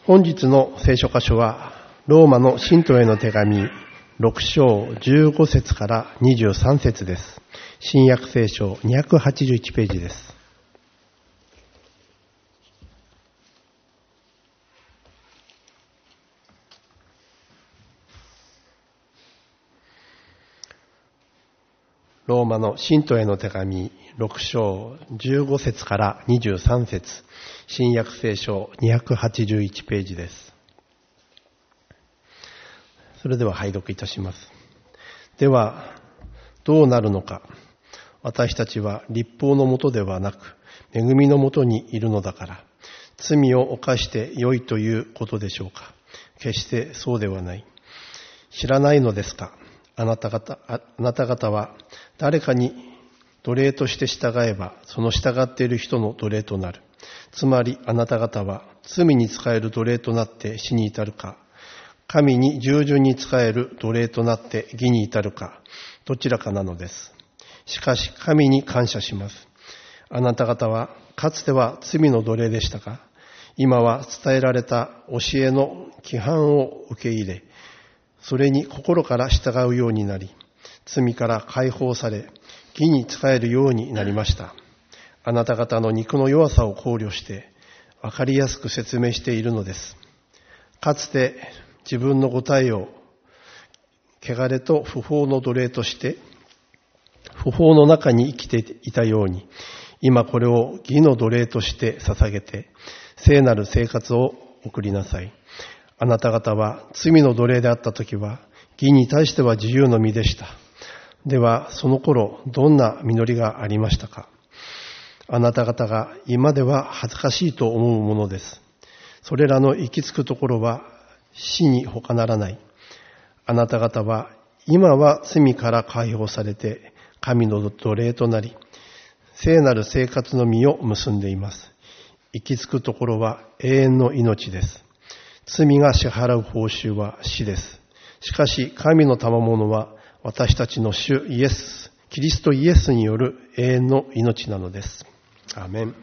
本日の聖書箇所はローマの信徒への手紙6章15節から23節です。新約聖書281ページです。ローマの信徒への手紙6章15節から23節、新約聖書281ページです。それでは拝読いたします。ではどうなるのか。私たちは律法のもとではなく恵みのもとにいるのだから、罪を犯して良いということでしょうか。決してそうではない。知らないのですか。あなた方は誰かに奴隷として従えば、その従っている人の奴隷となる。つまりあなた方は罪に仕える奴隷となって死に至るか、神に従順に仕える奴隷となって義に至るか、どちらかなのです。しかし神に感謝します。あなた方はかつては罪の奴隷でしたが、今は伝えられた教えの規範を受け入れ、それに心から従うようになり、罪から解放され、義に仕えるようになりました。あなた方の肉の弱さを考慮して、わかりやすく説明しているのです。かつて自分の五体を、汚れと不法の奴隷として、不法の中に生きていたように、今これを義の奴隷として捧げて、聖なる生活を送りなさい。あなた方は罪の奴隷であったときは、義に対しては自由の身でした。では、その頃、どんな実りがありましたか。あなた方が今では恥ずかしいと思うものです。それらの行き着くところは死に他ならない。あなた方は今は罪から解放されて、神の奴隷となり、聖なる生活の実を結んでいます。行き着くところは永遠の命です。罪が支払う報酬は死です。しかし神の賜物は私たちの主キリストイエスによる永遠の命なのです。アーメン。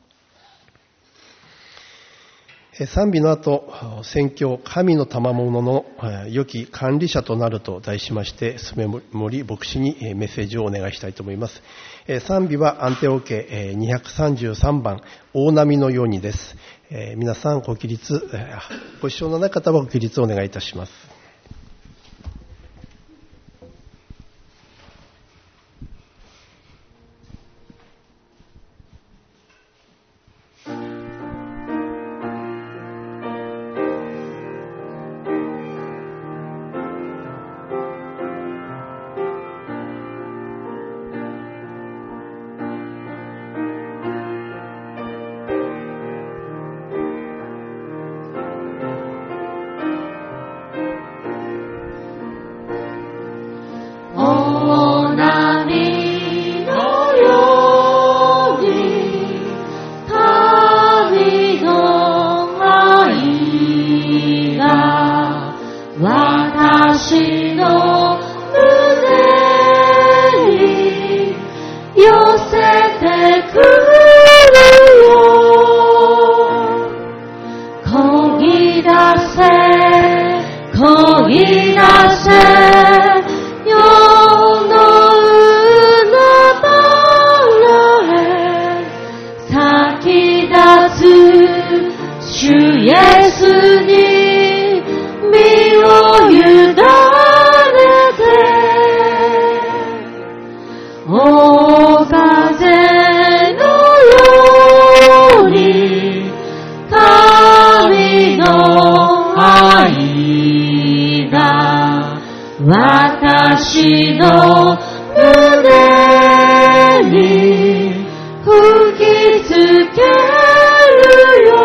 賛美の後、宣教神の賜物の良き管理者となると題しまして、末森牧師にメッセージをお願いしたいと思います。賛美は安定オケ233番大波のようにです。皆さんご一緒のない方はご起立をお願いいたします。 私の胸に吹きつけるよ。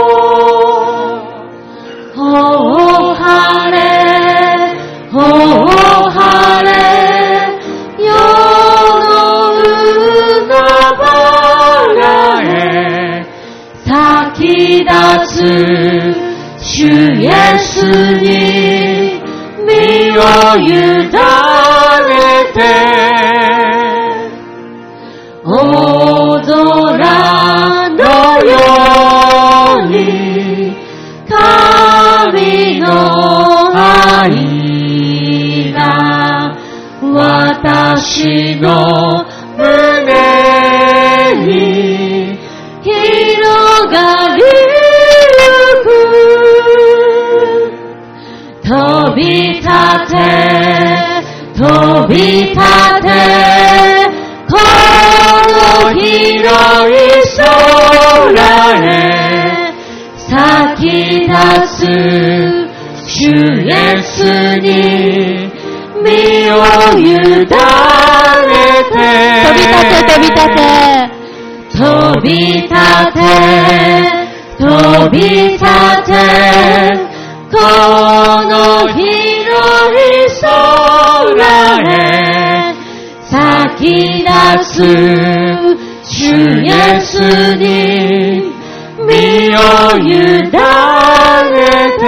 お晴れ、お晴れ、世の海原へ咲き立つ主イエスに身を委ねて、大空のように神び立てこの広い空へ咲き出す主イエスに身を委ねて飛び立て飛び立て飛び立てこの広い空へ咲き出す主イエスに身を委ねて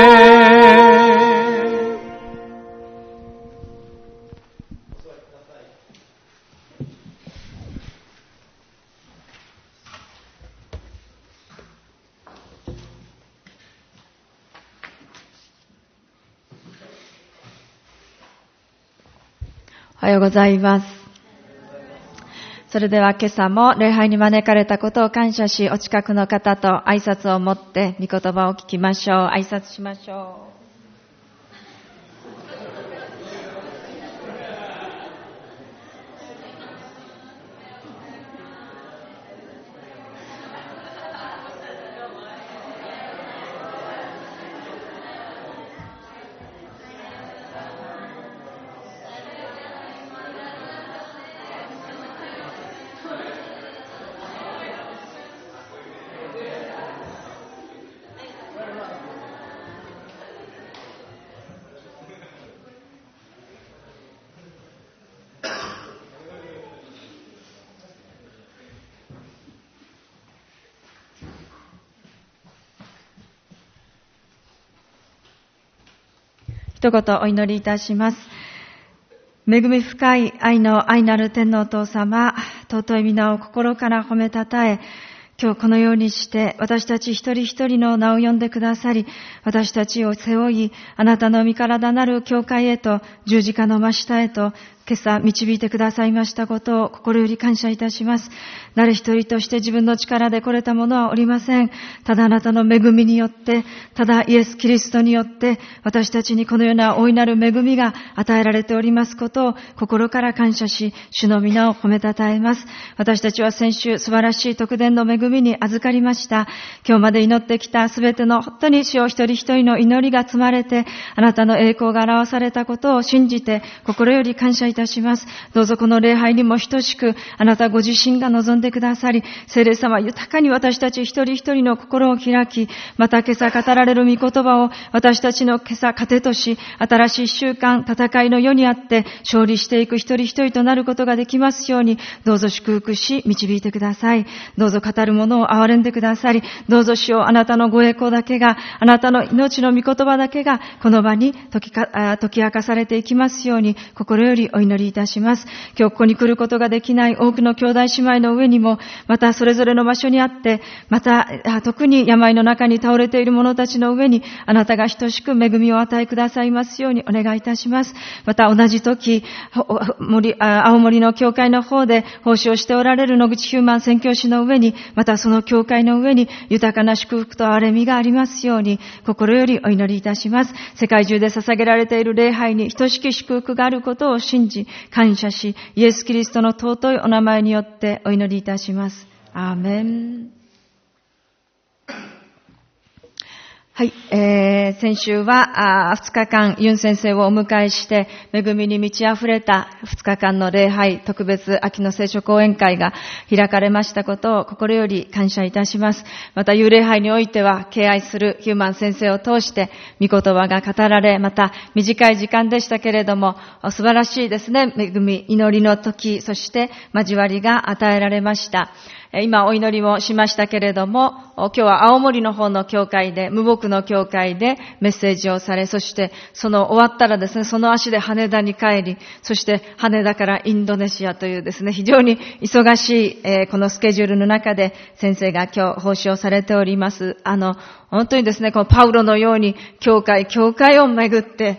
おはようございます。それでは今朝も礼拝に招かれたことを感謝し、お近くの方と挨拶を持って御言葉を聞きましょう。挨拶しましょう。一言お祈りいたします。恵み深い愛の愛なる天のお父様、尊い皆を心から褒めたたえ、今日このようにして私たち一人一人の名を呼んでくださり、私たちを背負い、あなたの御体なる教会へと十字架の真下へと今朝導いてくださいましたことを心より感謝いたします。誰一人として自分の力で来れたものはおりません。ただあなたの恵みによって、ただイエス・キリストによって私たちにこのような大いなる恵みが与えられておりますことを心から感謝し、主の皆を褒めたたえます。私たちは先週素晴らしい特典の恵みに預かりました。今日まで祈ってきたすべての本当に主を一人一人の祈りが積まれて、あなたの栄光が表されたことを信じて心より感謝いたします。どうぞこの礼拝にも等しくあなたご自身が望んでくださり、聖霊様豊かに私たち一人一人の心を開き、また今朝語られる御言葉を私たちの今朝糧とし、新しい習慣、戦いの世にあって勝利していく一人一人となることができますように、どうぞ祝福し導いてください。どうぞ語る者を憐れんでくださり、どうぞ主よあなたのご栄光だけが、あなたの命の御言葉だけがこの場に解き明かされていきますように心よりお祈りいたします。今日ここに来ることができない多くの兄弟姉妹の上にも、またそれぞれの場所にあって、また特に病の中に倒れている者たちの上にあなたが等しく恵みを与えくださいますようにお願いいたします。また同じ時、青森の教会の方で奉仕をしておられる野口ヒューマン宣教師の上に、またその教会の上に豊かな祝福と憐れみがありますように心よりお祈りいたします。世界中で捧げられている礼拝に等しき祝福があることを信じ感謝し、イエス・キリストの尊いお名前によってお祈りいたします。アーメン。はい、先週は2日間ユン先生をお迎えして恵みに満ち溢れた2日間の礼拝特別秋の聖書講演会が開かれましたことを心より感謝いたします。また幽霊杯においては敬愛するヒューマン先生を通して御言葉が語られ、また短い時間でしたけれども素晴らしいですね、恵み、祈りの時、そして交わりが与えられました。今お祈りもしましたけれども、今日は青森の方の教会で、無牧の教会でメッセージをされ、そしてその終わったらですね、その足で羽田に帰り、そして羽田からインドネシアというですね、非常に忙しい、このスケジュールの中で先生が今日奉仕をされております。本当にですね、このパウロのように教会を巡って、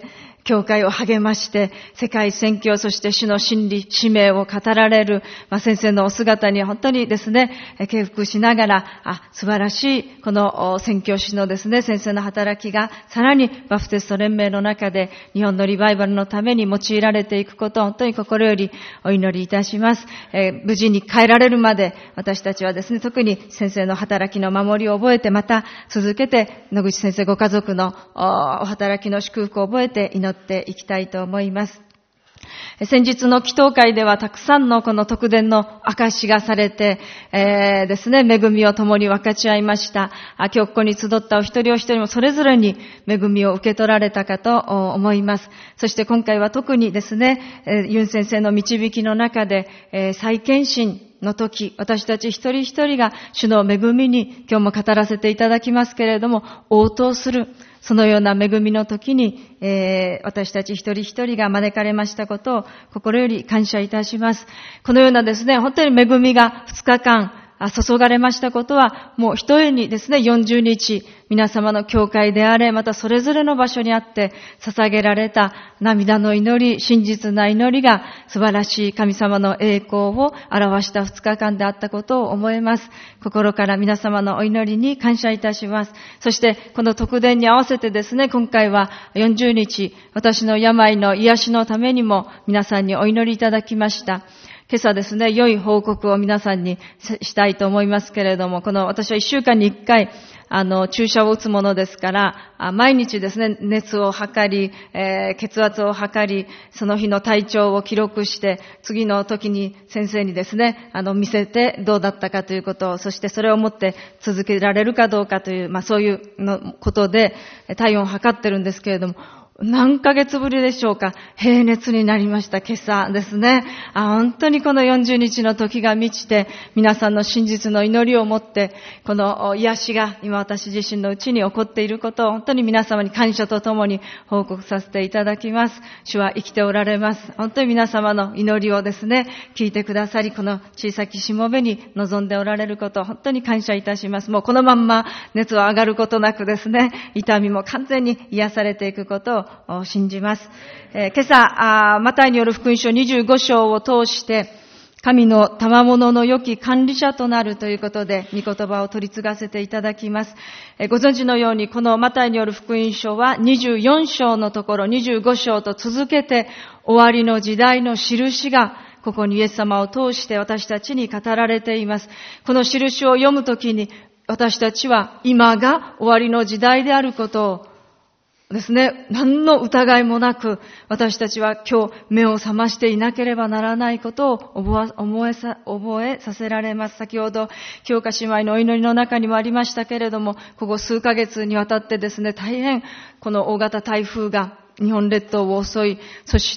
教会を励まして、世界宣教、そして主の真理、使命を語られる、先生のお姿に本当にですね、敬服しながら、素晴らしい、この宣教師のですね、先生の働きが、さらにバプテスト連盟の中で、日本のリバイバルのために用いられていくことを本当に心よりお祈りいたします。無事に帰られるまで、私たちはですね、特に先生の働きの守りを覚えて、また続けて、野口先生ご家族のお働きの祝福を覚えて祈っていきたいと思います。先日の祈祷会ではたくさんのこの特典の証しがされて、ですね、恵みを共に分かち合いました。今日ここに集ったお一人お一人もそれぞれに恵みを受け取られたかと思います。そして今回は特にですね、ユン先生の導きの中で、再献身の時、私たち一人一人が主の恵みに今日も語らせていただきますけれども、応答する。そのような恵みの時に、私たち一人一人が招かれましたことを心より感謝いたします。このようなですね、本当に恵みが2日間注がれましたことは、もう一重にですね、40日、皆様の教会であれ、またそれぞれの場所にあって捧げられた涙の祈り、真実な祈りが素晴らしい神様の栄光を表した2日間であったことを思います。心から皆様のお祈りに感謝いたします。そしてこの特典に合わせてですね、今回は40日、私の病の癒しのためにも皆さんにお祈りいただきました。今朝ですね、良い報告を皆さんにしたいと思いますけれども、私は1週間に1回、注射を打つものですから、毎日ですね、熱を測り、血圧を測り、その日の体調を記録して、次の時に先生にですね、見せてどうだったかということを、そしてそれをもって続けられるかどうかという、そういうことで体温を測ってるんですけれども、何ヶ月ぶりでしょうか、平熱になりました。今朝ですね。本当にこの40日の時が満ちて、皆さんの真実の祈りを持って、この癒しが今私自身のうちに起こっていることを本当に皆様に感謝とともに報告させていただきます。主は生きておられます。本当に皆様の祈りをですね、聞いてくださり、この小さきしもべに望んでおられることを本当に感謝いたします。もうこのまんま熱は上がることなくですね、痛みも完全に癒されていくことを信じます。今朝、マタイによる福音書25章を通して、神の賜物の良き管理者となるということで、御言葉を取り継がせていただきます。ご存知のように、このマタイによる福音書は24章のところ、25章と続けて、終わりの時代の印が、ここにイエス様を通して私たちに語られています。この印を読むときに、私たちは今が終わりの時代であることを、ですね、何の疑いもなく、私たちは今日目を覚ましていなければならないことを覚えさせられます。先ほど、清香姉妹のお祈りの中にもありましたけれども、ここ数ヶ月にわたってですね、大変この大型台風が日本列島を襲い、そして、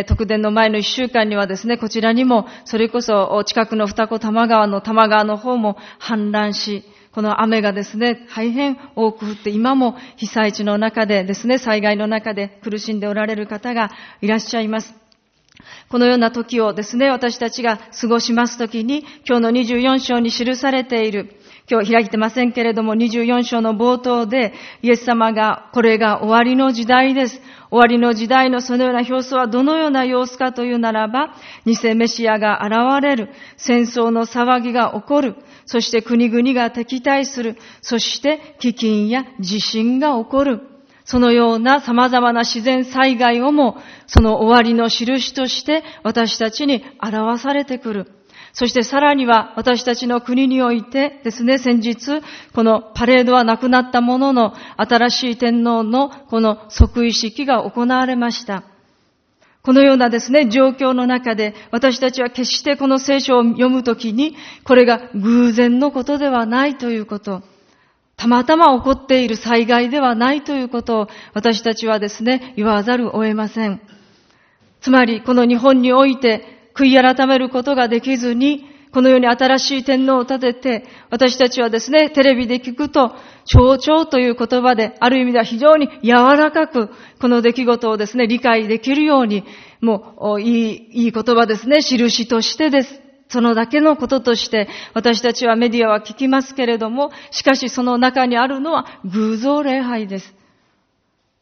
特典の前の1週間にはですね、こちらにも、それこそ近くの二子玉川の方も氾濫し、この雨がですね、大変多く降って、今も被災地の中でですね、災害の中で苦しんでおられる方がいらっしゃいます。このような時をですね、私たちが過ごします時に、今日の24章に記されている、今日開いてませんけれども、24章の冒頭で、イエス様が、これが終わりの時代です。終わりの時代のそのような様子はどのような様子かというならば、偽メシアが現れる、戦争の騒ぎが起こる、そして国々が敵対する、そして飢饉や地震が起こる。そのような様々な自然災害をも、その終わりの印として私たちに表されてくる。そしてさらには私たちの国においてですね、先日、このパレードはなくなったものの、新しい天皇のこの即位式が行われました。このようなですね、状況の中で、私たちは決してこの聖書を読むときに、これが偶然のことではないということ、たまたま起こっている災害ではないということを、私たちはですね、言わざるを得ません。つまり、この日本において、悔い改めることができずに、このように新しい天皇を立てて、私たちはですね、テレビで聞くと、象徴という言葉で、ある意味では非常に柔らかく、この出来事をですね、理解できるように、もう、いい言葉ですね、印としてです。そのだけのこととして、私たちはメディアは聞きますけれども、しかしその中にあるのは偶像礼拝です。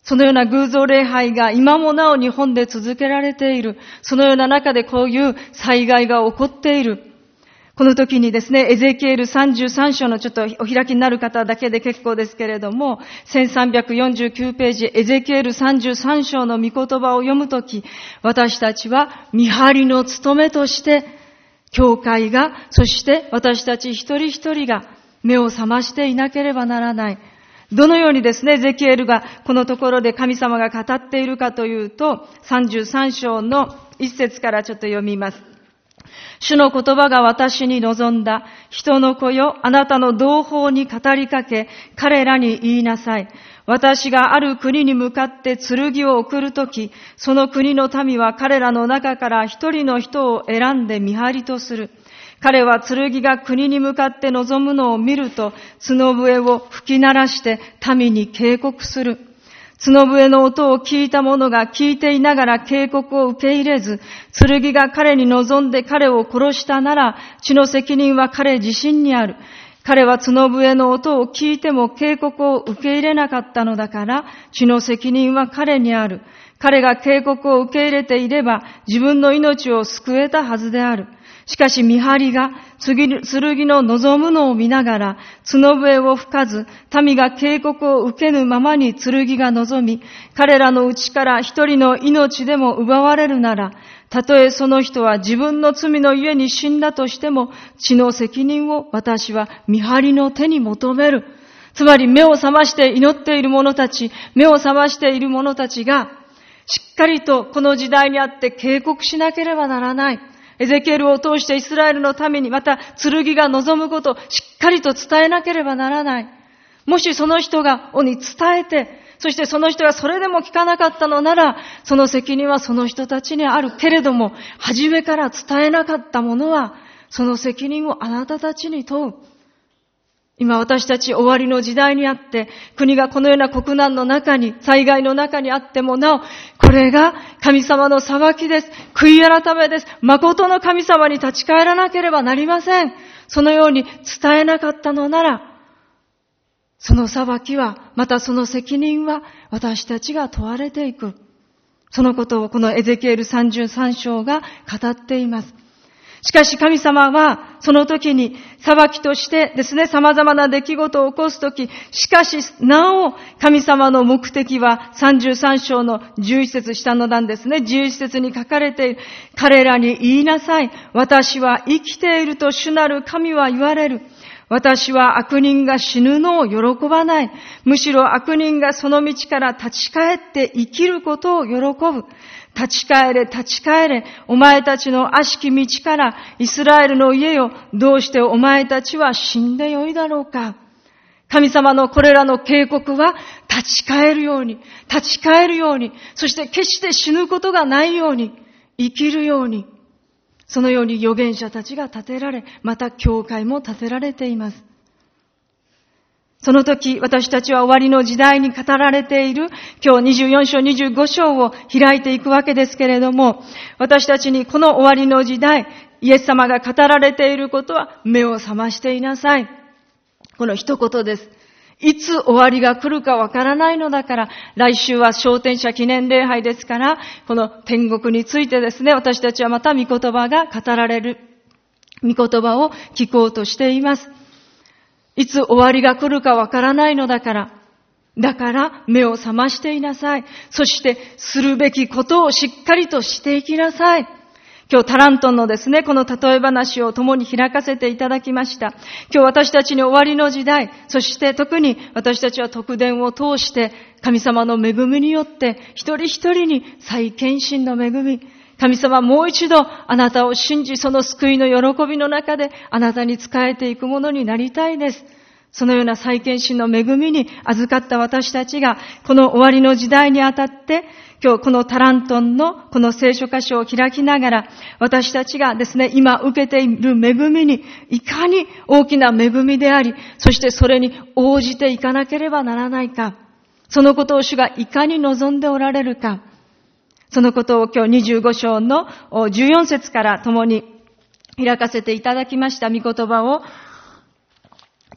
そのような偶像礼拝が今もなお日本で続けられている。そのような中でこういう災害が起こっている。この時にですね、エゼキエル33章のちょっとお開きになる方だけで結構ですけれども、1349ページ、エゼキエル33章の御言葉を読むとき、私たちは見張りの務めとして、教会が、そして私たち一人一人が目を覚ましていなければならない。どのようにですね、エゼキエルがこのところで神様が語っているかというと、33章の一節からちょっと読みます。主の言葉が私に望んだ。人の子よ、あなたの同胞に語りかけ、彼らに言いなさい。私がある国に向かって剣を送るとき、その国の民は彼らの中から一人の人を選んで見張りとする。彼は剣が国に向かって臨むのを見ると、角笛を吹き鳴らして民に警告する。角笛の音を聞いた者が聞いていながら警告を受け入れず、剣が彼に望んで彼を殺したなら、血の責任は彼自身にある。彼は角笛の音を聞いても警告を受け入れなかったのだから、血の責任は彼にある。彼が警告を受け入れていれば、自分の命を救えたはずである。しかし見張りが剣の望むのを見ながら角笛を吹かず、民が警告を受けぬままに剣が望み、彼らのうちから一人の命でも奪われるなら、たとえその人は自分の罪のゆえに死んだとしても、血の責任を私は見張りの手に求める。つまり目を覚まして祈っている者たち、目を覚ましている者たちが、しっかりとこの時代にあって警告しなければならない。エゼキエルを通してイスラエルのためにまた剣が望むことをしっかりと伝えなければならない。もしその人に伝えて、そしてその人がそれでも聞かなかったのなら、その責任はその人たちにあるけれども、初めから伝えなかった者は、その責任をあなたたちに問う。今私たち終わりの時代にあって、国がこのような国難の中に、災害の中にあってもなお、これが神様の裁きです。悔い改めです。誠の神様に立ち返らなければなりません。そのように伝えなかったのなら、その裁きは、またその責任は私たちが問われていく。そのことをこのエゼキエル33章が語っています。しかし神様はその時に裁きとしてですね、様々な出来事を起こす時、しかしなお神様の目的は33章の11節下の段ですね、11節に書かれている。彼らに言いなさい。私は生きていると主なる神は言われる。私は悪人が死ぬのを喜ばない。むしろ悪人がその道から立ち返って生きることを喜ぶ。立ち返れ、立ち返れ。お前たちの悪しき道からイスラエルの家よ。どうしてお前たちは死んでよいだろうか。神様のこれらの警告は立ち返るように、立ち返るように、そして決して死ぬことがないように、生きるように。そのように預言者たちが立てられ、また教会も立てられています。その時、私たちは終わりの時代に語られている、今日24章、25章を開いていくわけですけれども、私たちにこの終わりの時代、イエス様が語られていることは、目を覚ましていなさい。この一言です。いつ終わりが来るかわからないのだから、来週は昇天者記念礼拝ですから、この天国についてですね、私たちはまた御言葉が語られる、御言葉を聞こうとしています。いつ終わりが来るかわからないのだから、目を覚ましていなさい。そしてするべきことをしっかりとしていきなさい。今日タラントンのですね、この例え話を共に開かせていただきました。今日私たちに終わりの時代、そして特に私たちは特典を通して神様の恵みによって一人一人に再献身の恵み、神様もう一度あなたを信じ、その救いの喜びの中であなたに仕えていくものになりたいです。そのような再献身の恵みに預かった私たちが、この終わりの時代にあたって、今日このタラントンのこの聖書箇所を開きながら、私たちがですね、今受けている恵みに、いかに大きな恵みであり、そしてそれに応じていかなければならないか、そのことを主がいかに望んでおられるか、そのことを今日25章の14節から共に開かせていただきました御言葉を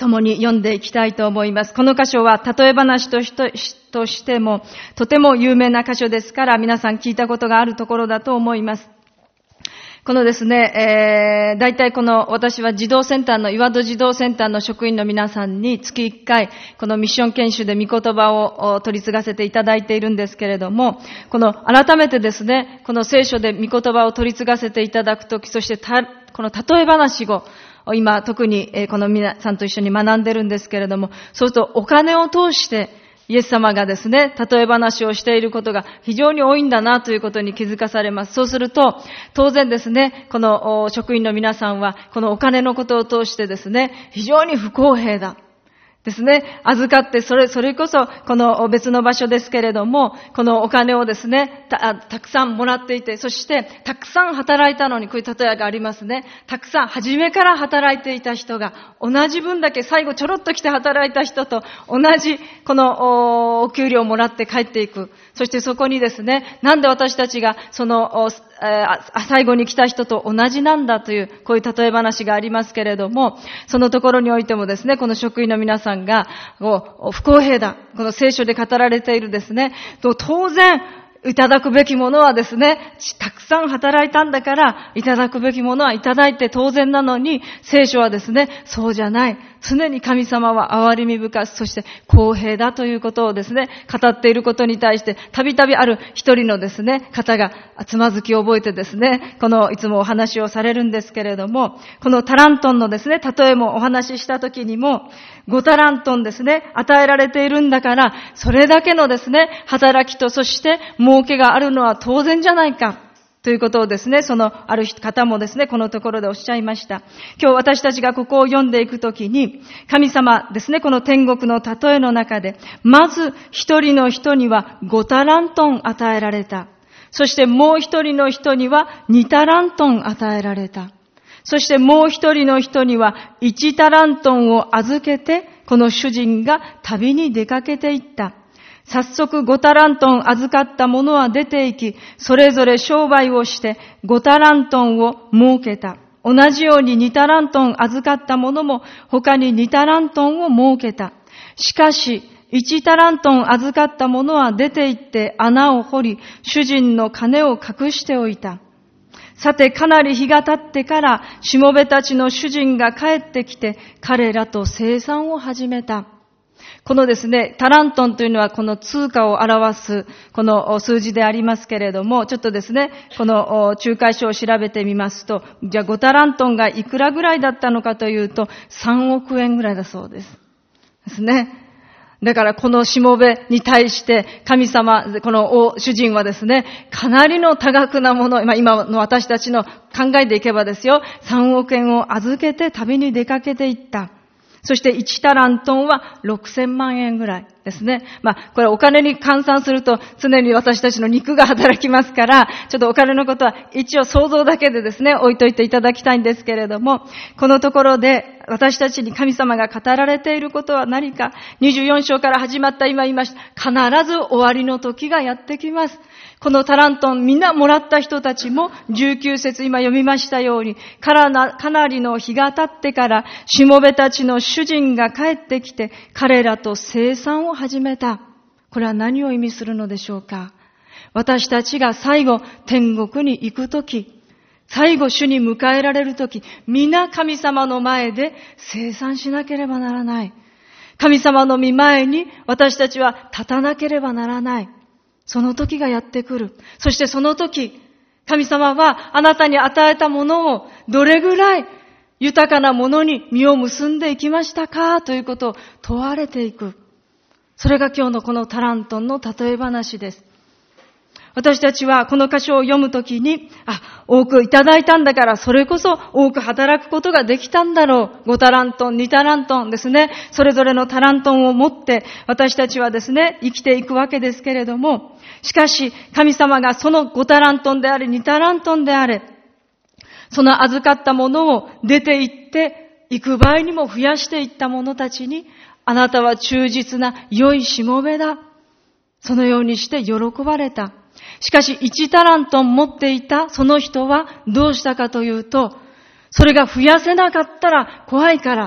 共に読んでいきたいと思います。この箇所は例え話としてもとても有名な箇所ですから、皆さん聞いたことがあるところだと思います。このですね、大体私は児童センターの、岩戸児童センターの職員の皆さんに月1回、このミッション研修で御言葉を取り継がせていただいているんですけれども、改めてですね、この聖書で御言葉を取り継がせていただくとき、そしてこの例え話を、今特にこの皆さんと一緒に学んでるんですけれども、そうするとお金を通してイエス様がですね、例え話をしていることが非常に多いんだなということに気づかされます。そうすると、当然ですね、この職員の皆さんは、このお金のことを通してですね、非常に不公平だ。ですね、預かって、それこそ、この別の場所ですけれども、このお金をですね、たくさんもらっていて、そして、たくさん働いたのに、こういう例えがありますね。たくさん、初めから働いていた人が、同じ分だけ最後ちょろっと来て働いた人と、同じ、この、お給料をもらって帰っていく。そしてそこにですね、なんで私たちが、最後に来た人と同じなんだという、こういう例え話がありますけれども、そのところにおいてもですね、この職員の皆さんが、不公平だ。この聖書で語られているですね、当然、いただくべきものはですね、たくさん働いたんだから、いただくべきものはいただいて当然なのに、聖書はですね、そうじゃない。常に神様は憐れみ深く、そして公平だということをですね、語っていることに対して、たびたびある一人のですね、方がつまずきを覚えてですね、いつもお話をされるんですけれども、このタラントンのですね、例えもお話しした時にも、5タラントンですね、与えられているんだから、それだけのですね、働きと、そして儲けがあるのは当然じゃないか。ということをですね、ある方もですね、このところでおっしゃいました。今日私たちがここを読んでいくときに、神様ですね、この天国の例えの中で、まず一人の人には5タラントン与えられた。そしてもう一人の人には2タラントン与えられた。そしてもう一人の人には1タラントンを預けて、この主人が旅に出かけていった。早速5タラントン預かった者は出て行き、それぞれ商売をして5タラントンを儲けた。同じように2タラントン預かった者も他に2タラントンを儲けた。しかし、1タラントン預かった者は出て行って穴を掘り、主人の金を隠しておいた。さて、かなり日が経ってから、しもべたちの主人が帰ってきて、彼らと生産を始めた。このですね、タラントンというのはこの通貨を表すこの数字でありますけれども、ちょっとですね、この仲介書を調べてみますと、じゃあ5タラントンがいくらぐらいだったのかというと、3億円ぐらいだそうです。ですね。だからこのしもべに対して神様、この主人はですね、かなりの多額なもの、今の私たちの考えでいけばですよ、3億円を預けて旅に出かけていった。そして1タラントンは6000万円ぐらいですね。これお金に換算すると常に私たちの肉が働きますから、ちょっとお金のことは一応想像だけでですね、置いといていただきたいんですけれども、このところで私たちに神様が語られていることは何か、24章から始まった今言いました。必ず終わりの時がやってきます。このタラントンみんなもらった人たちも19節今読みましたようにかなりの日が経ってからしもべたちの主人が帰ってきて彼らと生産を始めた。これは何を意味するのでしょうか。私たちが最後天国に行くとき、最後主に迎えられるとき、皆神様の前で生産しなければならない。神様の御前に私たちは立たなければならない。その時がやってくる。そしてその時、神様はあなたに与えたものをどれぐらい豊かなものに実を結んでいきましたかということを問われていく。それが今日のこのタラントンの例え話です。私たちはこの箇所を読むときに、多くいただいたんだからそれこそ多く働くことができたんだろう。5タラントン、2タラントンですね。それぞれのタラントンを持って私たちはですね、生きていくわけですけれども、しかし神様がその5タラントンであれ、2タラントンであれ、その預かったものを出て行って幾倍にも増やしていった者たちに、あなたは忠実な良いしもべだ。そのようにして喜ばれた。しかし1タラントン持っていたその人はどうしたかというと、それが増やせなかったら怖いから、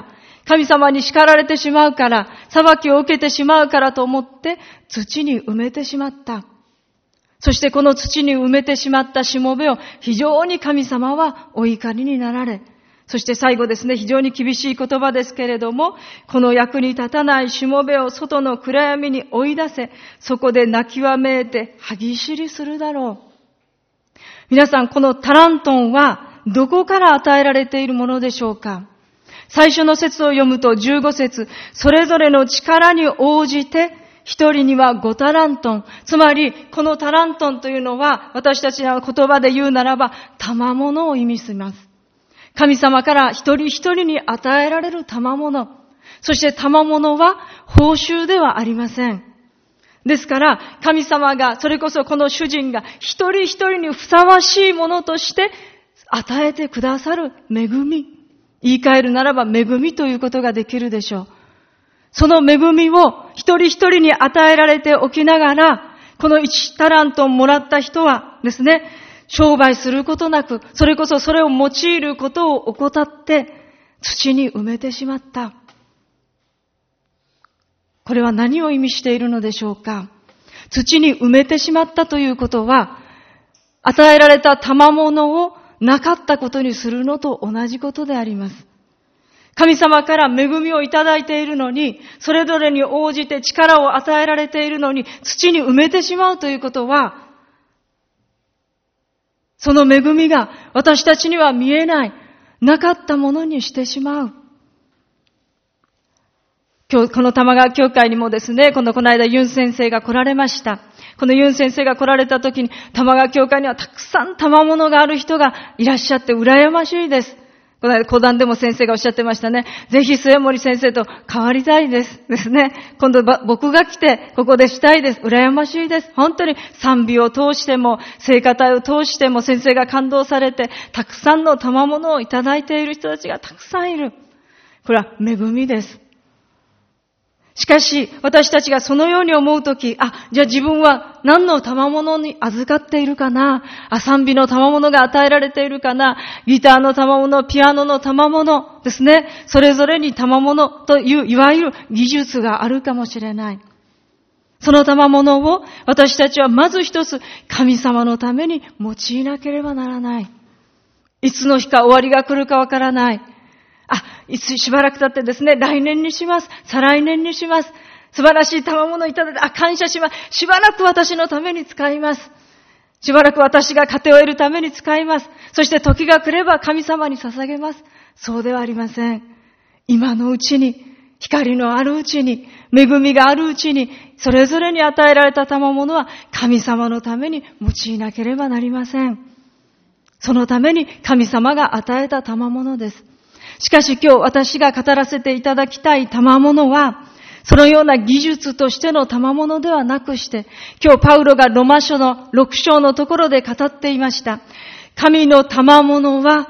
神様に叱られてしまうから、裁きを受けてしまうからと思って土に埋めてしまった。そしてこの土に埋めてしまったしもべを非常に神様はお怒りになられ、そして最後ですね、非常に厳しい言葉ですけれども、この役に立たないしもべを外の暗闇に追い出せ、そこで泣きわめいて歯ぎしりするだろう。皆さん、このタラントンはどこから与えられているものでしょうか。最初の節を読むと15節、それぞれの力に応じて一人には5タラントン。つまり、このタラントンというのは、私たちの言葉で言うならば、賜物を意味します。神様から一人一人に与えられる賜物。そして賜物は報酬ではありません。ですから、神様が、それこそこの主人が一人一人にふさわしいものとして与えてくださる恵み。言い換えるならば恵みということができるでしょう。その恵みを一人一人に与えられておきながら、この1タラントンもらった人はですね、商売することなく、それこそそれを用いることを怠って土に埋めてしまった。これは何を意味しているのでしょうか。土に埋めてしまったということは、与えられた賜物をなかったことにするのと同じことであります。神様から恵みをいただいているのに、それぞれに応じて力を与えられているのに、土に埋めてしまうということは、その恵みが私たちには見えない、なかったものにしてしまう。今日、この玉川教会にもですね、この間ユン先生が来られました。このユン先生が来られた時に、玉川教会にはたくさん賜物がある人がいらっしゃって羨ましいです。この間講談でも先生がおっしゃってましたね。ぜひ末森先生と変わりたいですね。今度僕が来てここでしたいです。羨ましいです。本当に賛美を通しても聖歌隊を通しても先生が感動されてたくさんの賜物をいただいている人たちがたくさんいる。これは恵みです。しかし、私たちがそのように思うとき、じゃあ自分は何の賜物に預かっているかな？賛美の賜物が与えられているかな？ギターの賜物、ピアノの賜物ですね。それぞれに賜物という、いわゆる技術があるかもしれない。その賜物を私たちはまず一つ神様のために用いなければならない。いつの日か終わりが来るかわからない。いつしばらく経ってですね、来年にします。再来年にします。素晴らしい賜物をいただいて、感謝します。しばらく私のために使います。しばらく私が糧を得るために使います。そして時が来れば神様に捧げます。そうではありません。今のうちに、光のあるうちに、恵みがあるうちに、それぞれに与えられた賜物は神様のために用いなければなりません。そのために神様が与えた賜物です。しかし今日私が語らせていただきたい賜物は、そのような技術としての賜物ではなくして、今日パウロがロマ書の6章のところで語っていました。神の賜物は、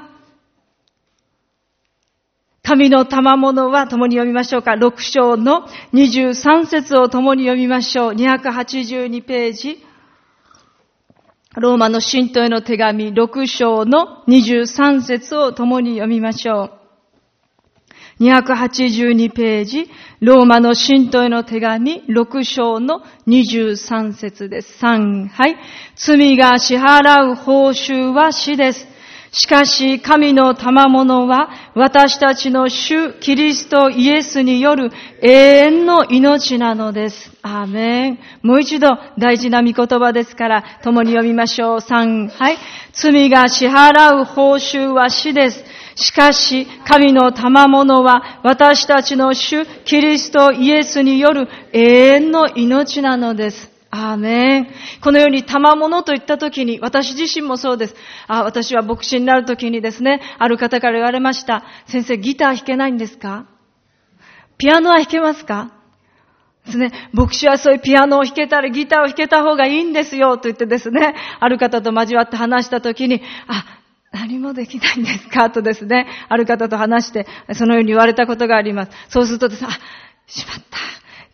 共に読みましょうか。6章の23節を共に読みましょう。282ページ。ローマの信徒への手紙6章の23節を共に読みましょう。282ページ、ローマの信徒への手紙6章の23節です。3、はい。罪が支払う報酬は死です。しかし神の賜物は私たちの主キリストイエスによる永遠の命なのです。アーメン。もう一度大事な御言葉ですから共に読みましょう。3、はい。罪が支払う報酬は死です。しかし神の賜物は私たちの主キリストイエスによる永遠の命なのです。アーメン。このように賜物といったときに、私自身もそうです。私は牧師になるときにですね、ある方から言われました。先生、ギター弾けないんですか？ピアノは弾けますか？ですね、牧師はそういうピアノを弾けたり、ギターを弾けた方がいいんですよ、と言ってですね、ある方と交わって話したときに、何もできないんですかとですね、ある方と話して、そのように言われたことがあります。そうするとですね、しまった。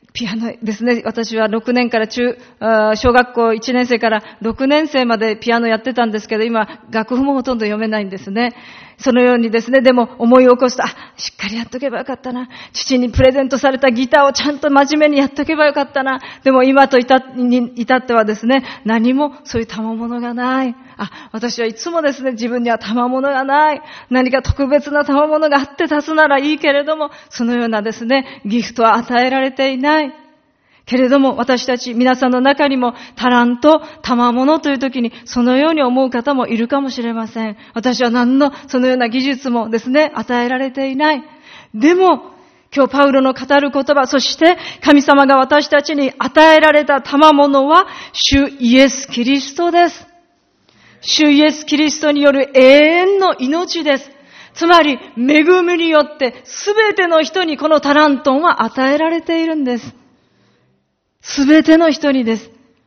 ピアノですね。私は6年から小学校1年生から6年生までピアノやってたんですけど、今、楽譜もほとんど読めないんですね。そのようにですね、でも思い起こすと、しっかりやっとけばよかったな。父にプレゼントされたギターをちゃんと真面目にやっとけばよかったな。でも今と至ってはですね、何もそういう賜物がない。私はいつもですね、自分には賜物がない。何か特別な賜物があって立つならいいけれども、そのようなですね、ギフトは与えられていない。けれども私たち皆さんの中にもタラント、賜物という時にそのように思う方もいるかもしれません。私は何のそのような技術もですね、与えられていない。でも今日パウロの語る言葉、そして神様が私たちに与えられた賜物は主イエス・キリストです。主イエス・キリストによる永遠の命です。つまり恵みによってすべての人にこのタラントンは与えられているんです。すべての人にです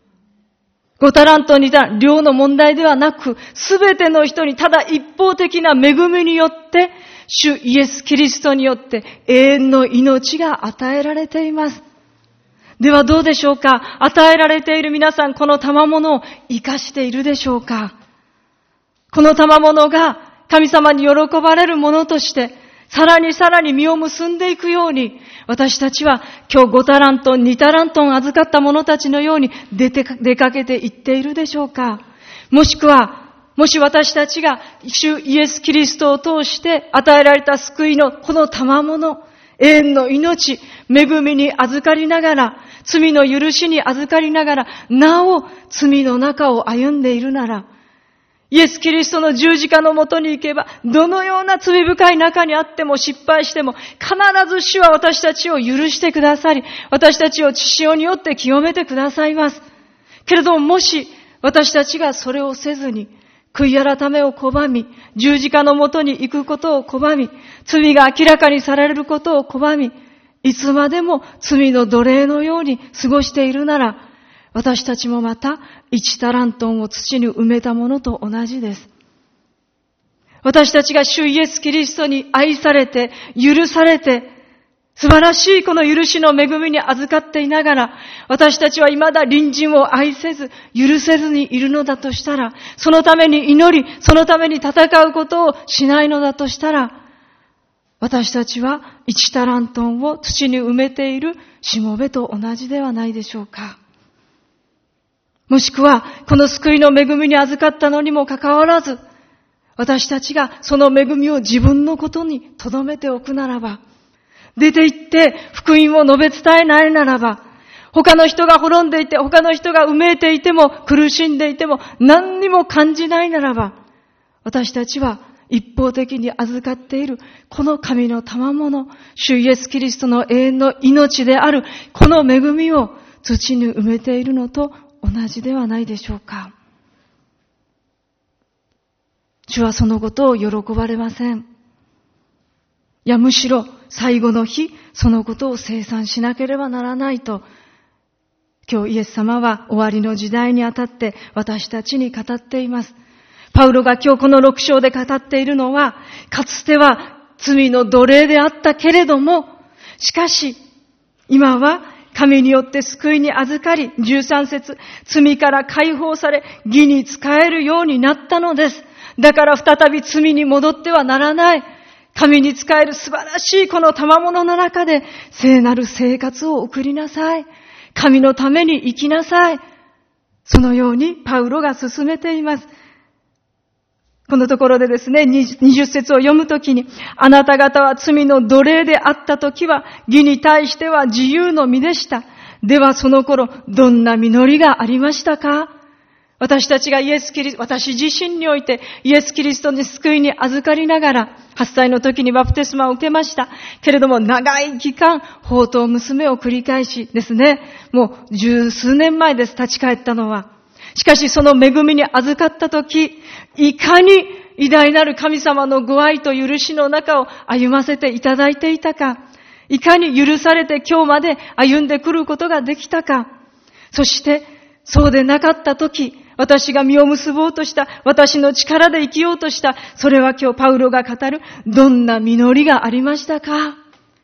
。5タラントにた量の問題ではなく、すべての人にただ一方的な恵みによって、主イエス・キリストによって永遠の命が与えられています。ではどうでしょうか？与えられている皆さん、この賜物を生かしているでしょうか？この賜物が神様に喜ばれるものとして、さらにさらに実を結んでいくように、私たちは今日5タラントン、2タラントン預かった者たちのように出かけていっているでしょうか？もしくは、もし私たちが主イエス・キリストを通して与えられた救いのこの賜物、永遠の命、恵みに預かりながら、罪の許しに預かりながら、なお罪の中を歩んでいるなら、イエス・キリストの十字架のもとに行けば、どのような罪深い中にあっても失敗しても、必ず主は私たちを許してくださり、私たちを血潮によって清めてくださいます。けれども、もし私たちがそれをせずに、悔い改めを拒み、十字架のもとに行くことを拒み、罪が明らかにされることを拒み、いつまでも罪の奴隷のように過ごしているなら、私たちもまた1タラントンを土に埋めたものと同じです。私たちが主イエス・キリストに愛されて、許されて、素晴らしいこの許しの恵みに預かっていながら、私たちは未だ隣人を愛せず、許せずにいるのだとしたら、そのために祈り、そのために戦うことをしないのだとしたら、私たちは1タラントンを土に埋めているしもべと同じではないでしょうか。もしくは、この救いの恵みに預かったのにもかかわらず、私たちがその恵みを自分のことに留めておくならば、出て行って福音を述べ伝えないならば、他の人が滅んでいて、他の人がうめいていても、苦しんでいても、何にも感じないならば、私たちは一方的に預かっている、この神の賜物、主イエス・キリストの永遠の命である、この恵みを土に埋めているのと同じではないでしょうか。主はそのことを喜ばれません。いや、むしろ最後の日、そのことを清算しなければならないと、今日イエス様は終わりの時代にあたって私たちに語っています。パウロが今日この6章で語っているのは、かつては罪の奴隷であったけれども、しかし今は神によって救いに預かり、13節、罪から解放され、義に仕えるようになったのです。だから再び罪に戻ってはならない。神に仕える素晴らしいこの賜物の中で、聖なる生活を送りなさい。神のために生きなさい。そのようにパウロが進めています。このところでですね、20節を読むときに、あなた方は罪の奴隷であったときは、義に対しては自由の身でした。ではその頃、どんな実りがありましたか？私たちが私自身においてイエス・キリストに救いに預かりながら、8歳の時にバプテスマを受けました。けれども長い期間、放蕩娘を繰り返しですね、もう十数年前です、立ち返ったのは。しかしその恵みに預かった時、いかに偉大なる神様のご愛と許しの中を歩ませていただいていたか、いかに許されて今日まで歩んでくることができたか、そしてそうでなかった時、私が実を結ぼうとした、私の力で生きようとした、それは今日パウロが語るどんな実りがありましたか。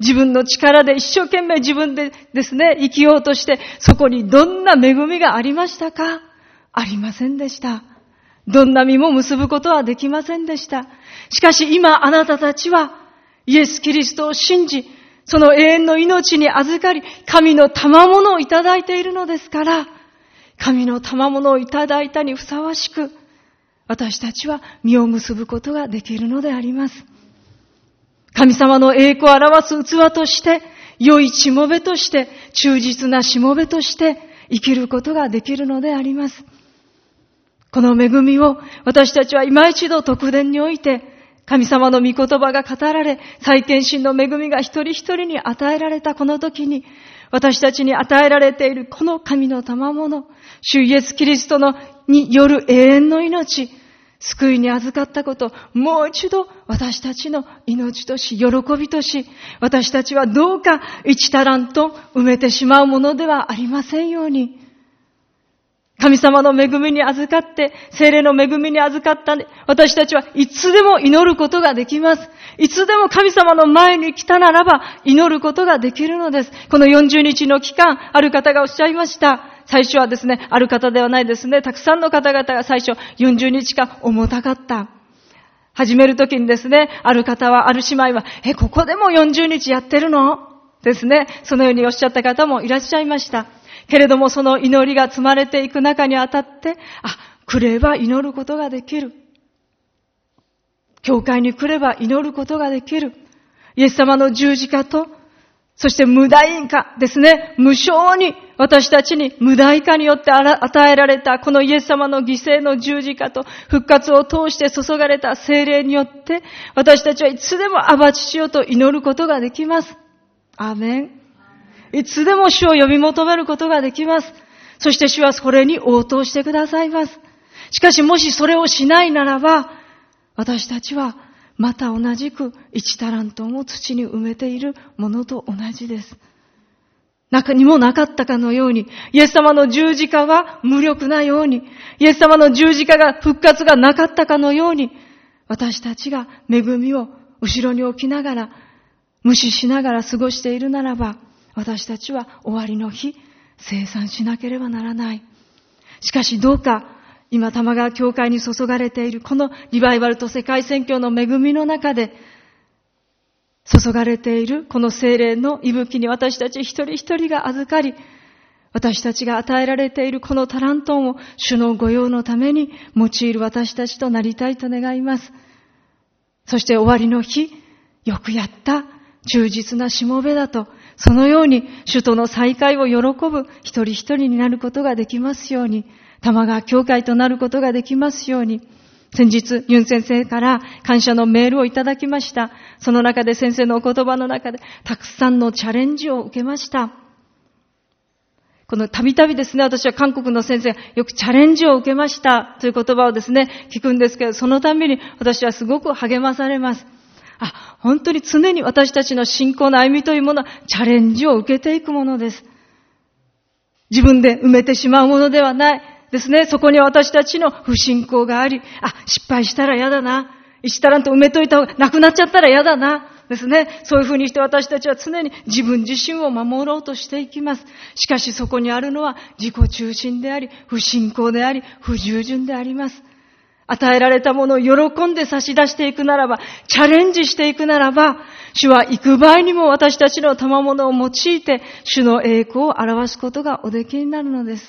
自分の力で一生懸命自分でですね、生きようとして、そこにどんな恵みがありましたか？ありませんでした。どんな実も結ぶことはできませんでした。しかし今あなたたちはイエス・キリストを信じ、その永遠の命に預かり、神の賜物をいただいているのですから、神の賜物をいただいたにふさわしく、私たちは実を結ぶことができるのであります。神様の栄光を表す器として、良いしもべとして、忠実なしもべとして生きることができるのであります。この恵みを私たちは今一度特典において、神様の御言葉が語られ、再献身の恵みが一人一人に与えられたこの時に、私たちに与えられているこの神の賜物、主イエスキリストによる永遠の命、救いに預かったこと、もう一度私たちの命とし、喜びとし、私たちはどうか1タラント埋めてしまうものではありませんように、神様の恵みに預かって、聖霊の恵みに預かった私たちはいつでも祈ることができます。いつでも神様の前に来たならば祈ることができるのです。この40日の期間、ある方がおっしゃいました。最初はですね、ある方ではないですね、たくさんの方々が最初40日間重たかった。始めるときにですね、ある方は、ある姉妹は、ここでも40日やってるのですね、そのようにおっしゃった方もいらっしゃいました。けれどもその祈りが積まれていく中にあたって、来れば祈ることができる。教会に来れば祈ることができる。イエス様の十字架と、そして無代価ですね、無償に私たちに無代価によって与えられたこのイエス様の犠牲の十字架と復活を通して注がれた聖霊によって、私たちはいつでもアバ父よと祈ることができます。アーメン。いつでも主を呼び求めることができます。そして主はそれに応答してくださいます。しかしもしそれをしないならば、私たちはまた同じく1タラントも土に埋めているものと同じです。中にもなかったかのように、イエス様の十字架は無力なように、イエス様の十字架が復活がなかったかのように、私たちが恵みを後ろに置きながら、無視しながら過ごしているならば、私たちは終わりの日、清算しなければならない。しかしどうか、今玉川教会に注がれているこのリバイバルと世界宣教の恵みの中で、注がれているこの聖霊の息吹に私たち一人一人が預かり、私たちが与えられているこのタラントンを主の御用のために用いる私たちとなりたいと願います。そして終わりの日、よくやった、忠実なしもべだと、そのように主との再会を喜ぶ一人一人になることができますように、玉川教会となることができますように。先日、ユン先生から感謝のメールをいただきました。その中で先生のお言葉の中で、たくさんのチャレンジを受けました。このたびたびですね、私は韓国の先生がよくチャレンジを受けましたという言葉をですね、聞くんですけど、そのたびに私はすごく励まされます。本当に常に私たちの信仰の歩みというものはチャレンジを受けていくものです。自分で埋めてしまうものではないですね。そこに私たちの不信仰があり、失敗したら嫌だな。1タラント埋めといた方がなくなっちゃったら嫌だな。ですね。そういうふうにして私たちは常に自分自身を守ろうとしていきます。しかしそこにあるのは自己中心であり、不信仰であり、不従順であります。与えられたものを喜んで差し出していくならば、チャレンジしていくならば、主は幾倍にも私たちの賜物を用いて、主の栄光を表すことがおできになるのです。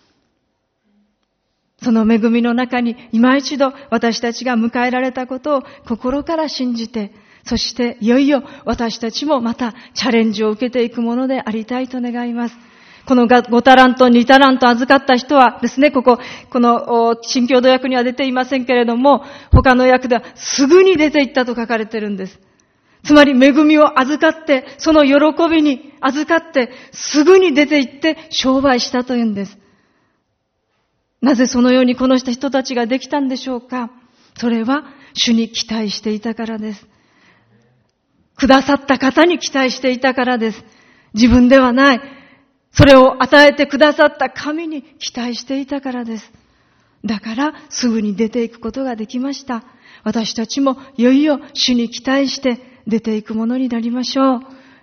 その恵みの中に今一度私たちが迎えられたことを心から信じて、そしていよいよ私たちもまたチャレンジを受けていくものでありたいと願います。この5タラント、2タラント預かった人はですね、この新共同訳には出ていませんけれども、他の訳ではすぐに出て行ったと書かれているんです。つまり恵みを預かって、その喜びに預かって、すぐに出て行って商売したというんです。なぜそのようにこの人たちができたんでしょうか。それは主に期待していたからです。くださった方に期待していたからです。自分ではない。それを与えてくださった神に期待していたからです。だからすぐに出ていくことができました。私たちもいよいよ主に期待して出ていくものになりましょう。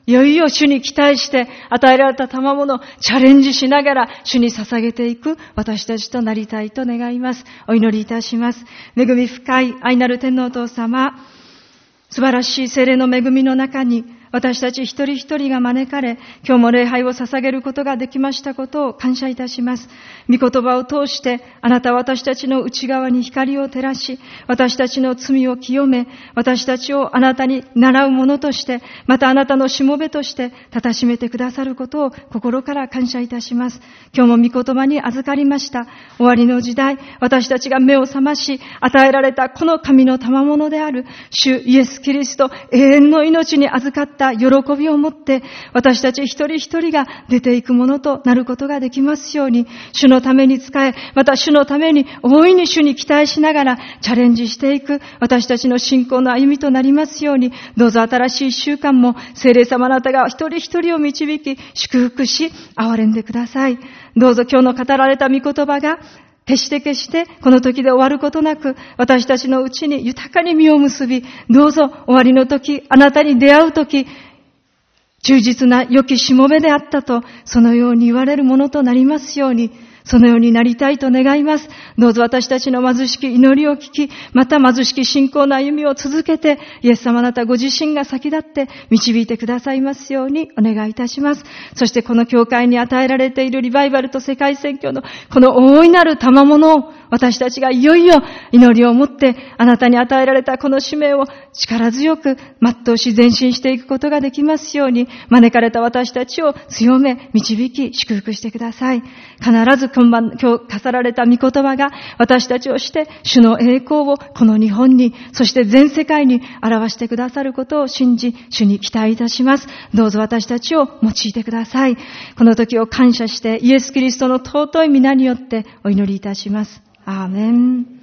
いよいよ主に期待して与えられた賜物をチャレンジしながら主に捧げていく私たちとなりたいと願います。お祈りいたします。恵み深い愛なる天のお父様、素晴らしい聖霊の恵みの中に私たち一人一人が招かれ、今日も礼拝を捧げることができましたことを感謝いたします。御言葉を通して、あなたは私たちの内側に光を照らし、私たちの罪を清め、私たちをあなたに習うものとして、またあなたのしもべとして、たたしめてくださることを心から感謝いたします。今日も御言葉に預かりました。終わりの時代、私たちが目を覚まし、与えられたこの神の賜物である、主イエス・キリスト、永遠の命に預かった喜びを持って私たち一人一人が出ていくものとなることができますように、主のために仕え、また主のために大いに主に期待しながらチャレンジしていく私たちの信仰の歩みとなりますように、どうぞ新しい一週間も聖霊様あなたが一人一人を導き祝福し憐れんでください。どうぞ今日の語られた御言葉が決してこの時で終わることなく、私たちのうちに豊かに実を結び、どうぞ終わりの時、あなたに出会う時、忠実な良きしもべであったと、そのように言われるものとなりますように、そのようになりたいと願います。どうぞ私たちの貧しき祈りを聞き、また貧しき信仰の歩みを続けて、イエス様あなたご自身が先立って導いてくださいますようにお願いいたします。そしてこの教会に与えられているリバイバルと世界宣教のこの大いなる賜物を、私たちがいよいよ祈りを持ってあなたに与えられたこの使命を力強く全うし前進していくことができますように、招かれた私たちを強め導き祝福してください。必ず今日語られた御言葉が私たちをして主の栄光をこの日本に、そして全世界に表してくださることを信じ、主に期待いたします。どうぞ私たちを用いてください。この時を感謝してイエス・キリストの尊い皆によってお祈りいたします。アーメン。